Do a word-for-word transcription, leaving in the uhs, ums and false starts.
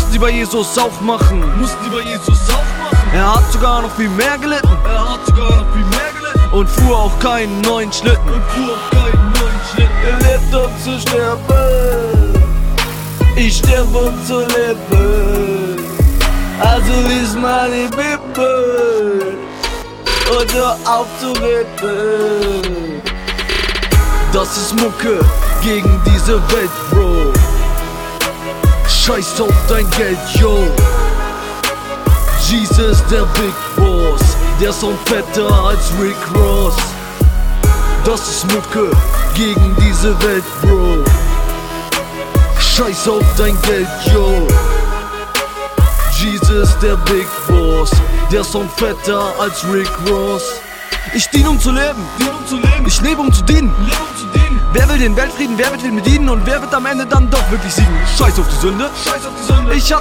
Mussten die bei Jesus auch machen. Mussten die bei Jesus auch machen. Er hat sogar noch viel mehr gelitten. Er hat sogar noch viel mehr gelitten. Und fuhr auch keinen neuen Schlitten. Und fuhr auch keinen neuen Schlitten. Er lebt, um zu sterben. Ich sterbe, um zu leben. Also lies mal die Bibel und hör auf zu reden. Das ist Mucke gegen diese Welt, Bro. Scheiß auf dein Geld, yo. Jesus, der Big Boss, der Sound fetter als Rick Ross. Das ist Mucke gegen diese Welt, Bro. Scheiß auf dein Geld, yo. Jesus, der Big Boss, der Sound fetter als Rick Ross. Ich diene, um zu leben. Dien, um zu leben. Ich lebe, um zu dienen. Lebe, um zu dienen. Wer will den Weltfrieden, wer wird mir dienen und wer wird am Ende dann doch wirklich siegen? Scheiß auf die Sünde. Scheiß auf die Sünde. Ich hab